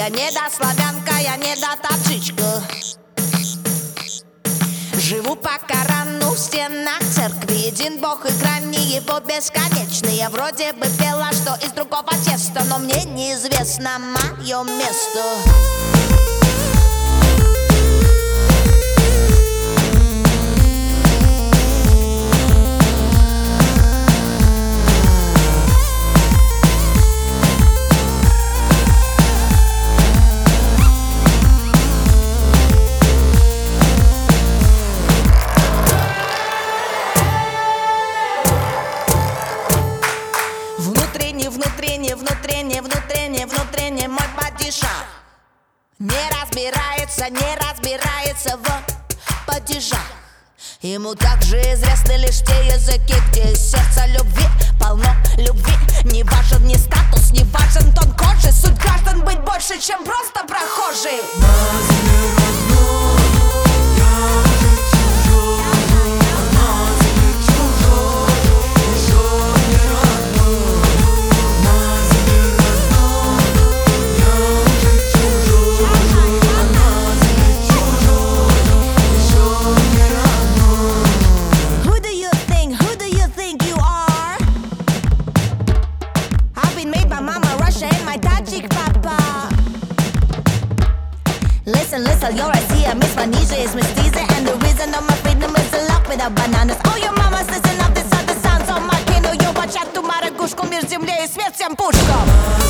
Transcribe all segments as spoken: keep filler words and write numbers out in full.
Я недославянка, я недотапчичка. Живу по Корану в стенах церкви. Един Бог и грани его бесконечны. Я вроде бы пела, что из другого теста, но мне неизвестно мое место. Внутренне, внутренне, внутренне, внутренне, внутренне мой падишах не разбирается, не разбирается в падежах. Ему также известны лишь те языки, где из сердца любви полно любви. Не важен ни статус, не важен тон кожи. Суть граждан быть больше, чем просто прохожие. Listen, listen, you're Россия, Miss Vanija is Miss Diesel, and the reason of my freedom is the love without bananas. Oh, your mama's listen up, this are the sounds of my kino. You watch out to my ракушку, мир земле и свет всем пушкам.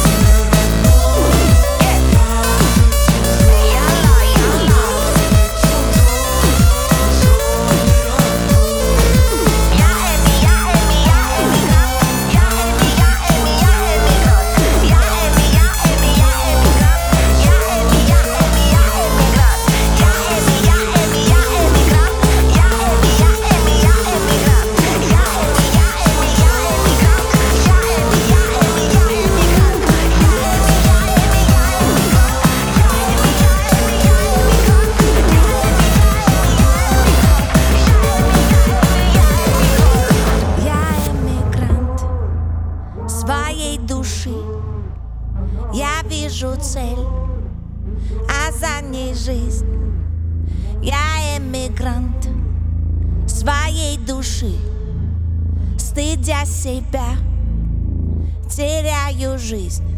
Своей души я вижу цель, а за ней жизнь. Я эмигрант своей души, стыдя себя, теряю жизнь.